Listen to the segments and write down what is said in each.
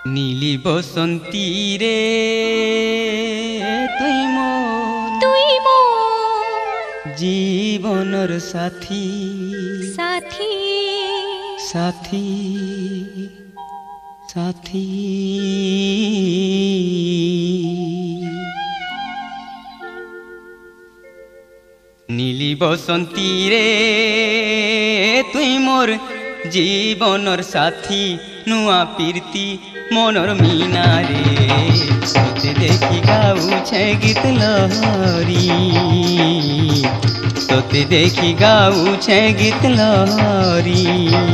নীলি বসন্তী রে তুই মো জীবনর সাথী সাথী সাথী সাথী নীলি বসন্তী রে তুই মোর জীবনর সাথী নুয়া পীর্তি মনর মিনা রে তোতে দেখি গাউছে গীত লহরি তোতে দেখি গাউছে গীত লহরি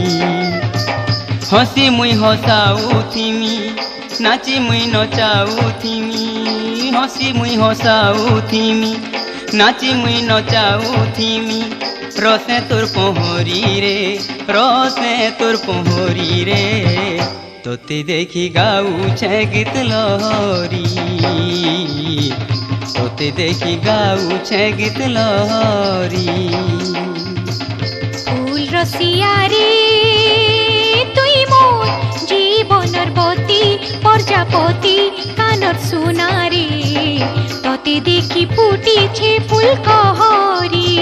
হসি মুই হসাউথিমি নাচি মুই নচাউথিমি হসি মুই হসাউথিমি নাচি মুই নচাউথিমি রসে তোর পহরি রে রসে তোর পহরি রে তোতে দেখি গাউছে গীত লহরি তোতে দেখি গাউছে গীত লহরি ফুল রসিয়া রে তুই মোর জীবনর বতী প্রজাপতি কানর সোনা রে তোতে দেখি ফুটিছে ফুল কহরি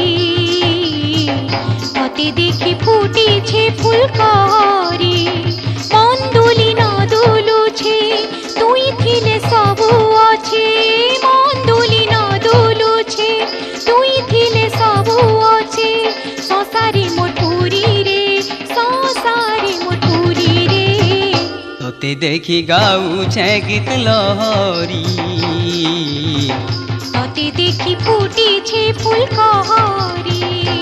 তোতে দেখি ফুটিছে ফুল কহরি মন দুলি ন দুলুছে তুই থিলে সবু আছে মন দুলি ন দুলুছে তুই থিলে সবু আছে সংসারে মোর পুরি রে সংসারে মোর পুরি রে তোতে দেখি গাউছে গীত লহরি তোতে দেখি ফুটিছে ফুল কহরি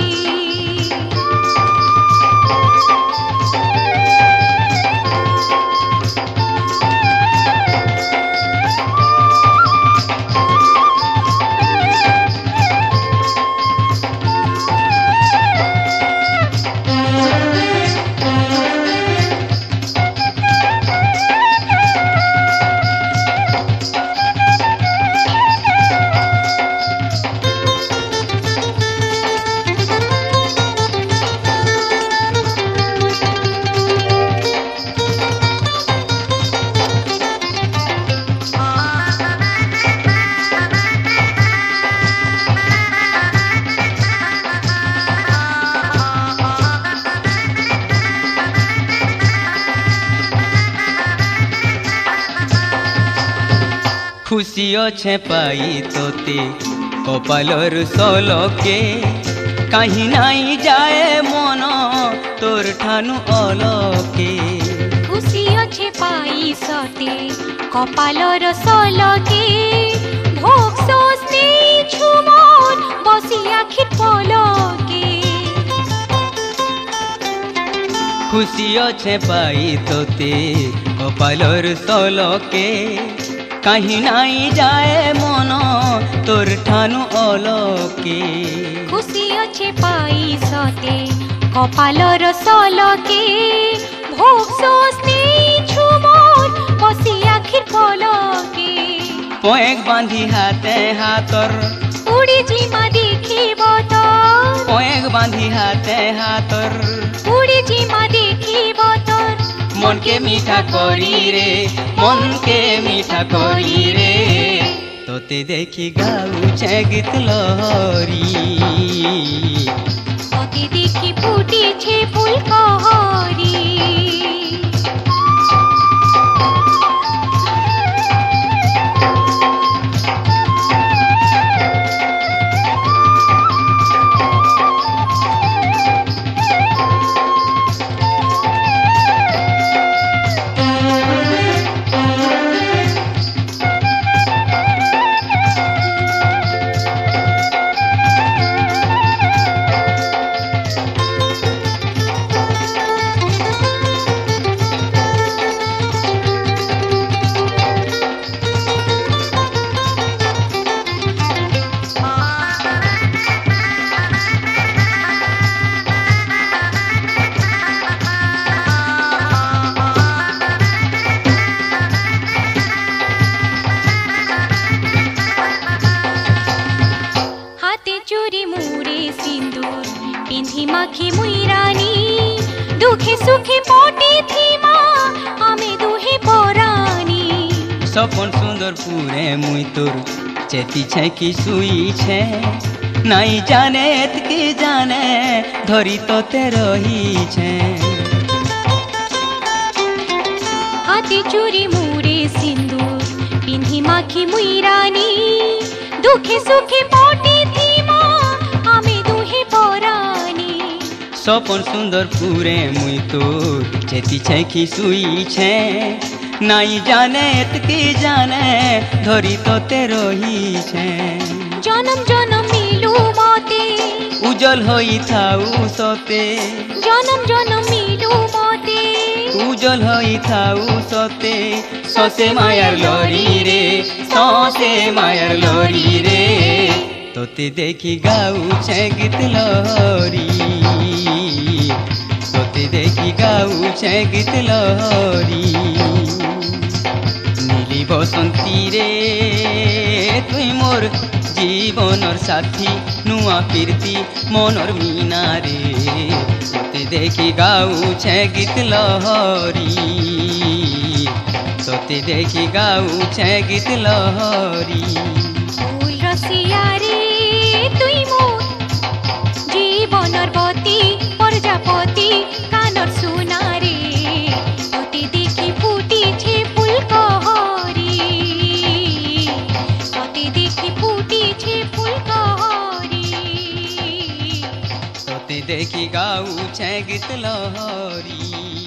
খুশি অছে পাই তোতে কপালর সলকে কাহি নাই যায় মন তোর ঠানু অলকে খুশি অছে পাই সতে কপালর সলকে ভোগ সোসনে ছুমন বসি আখির পলকে খুশি অছে পাই তোতে কপালর সলকে কাহি নাই যায় মন তোর ঠানু অলকে খুশি অছে পাই সতে কপালর সলকে ভোগ সোসনে ছুমন বসি আখির পলকে পয়েক বাঁধি হাতে হাতর উড়ি জিমা দেখিব তোর পয়েক বাঁধি হাতে হাতর উড়ি জিমা দেখিব তোর মনকে মিঠা করি রে মনকে মিঠা করি রে তোতে দেখি গাউছে গীত লহরি তোতে দেখি ফুটিছে ফুল কহরি স্বপন সুন্দর পুরে মুই তোর চেতিছে কি শুইছে নাই জানে কি জানে ধরি তোতে রহিছে হাতে চুরি মুড়ে সিন্দুর পিন্ধি মাখি মুই রানী দুঃখে সুখে পটে থিমা আমি দুহে পরানি স্বপন সুন্দর পুরে মুই তোর চেতিছে কি শুইছে নাই জানে কি জানে ধরি তোতে রহিছে জনম জনম মিলু মতে উজ্জ্বল হই থাউ সতে জনম জনম মিলু মতে উজ্জ্বল হই থাউ সতে সসে মায়ার লরি রে সসে মায়ার লরি রে তোতে দেখি গাউছে গীত লহরি তোতে দেখি গাউছে গীত লহরি নীলি বসন্তী রে তুই মোর জীবনর সাথী নুয়া কীর্তি মনর মিনা রে তোতে দেখি গাউছে গীত লহরি তোতে দেখি গাউছে গীত লহরি ফুল রসিয়া রে তুই মোর জীবনর বতী প্রজাপতি কানর সোনা রে তোতে দেখি ফুটিছে ফুল কহরি তোতে দেখি ফুটিছে ফুল কহরি তোতে দেখি গাউছে গীত লহরি।